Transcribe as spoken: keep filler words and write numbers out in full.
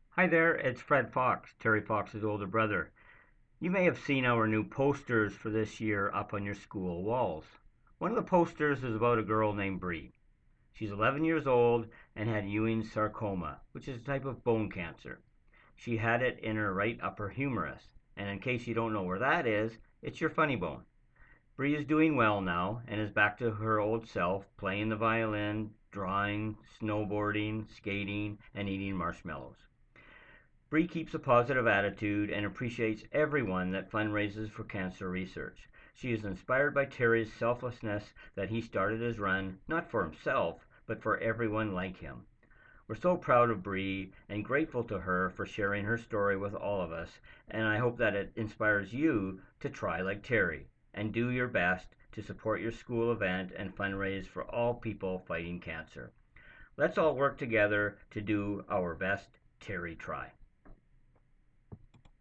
Hi there, it's Fred Fox, Terry Fox's older brother. You may have seen our new posters for this year up on your school walls. One of the posters is about a girl named Bree. She's eleven years old and had Ewing's sarcoma, which is a type of bone cancer. She had it in her right upper humerus, and in case you don't know where that is, it's your funny bone. Bree is doing well now and is back to her old self, playing the violin, drawing, snowboarding, skating, and eating marshmallows. Bree keeps a positive attitude and appreciates everyone that fundraises for cancer research. She is inspired by Terry's selflessness that he started his run not for himself, but for everyone like him. We're so proud of Bree and grateful to her for sharing her story with all of us, and I hope that it inspires you to try like Terry and do your best to support your school event and fundraise for all people fighting cancer. Let's all work together to do our best Terry try.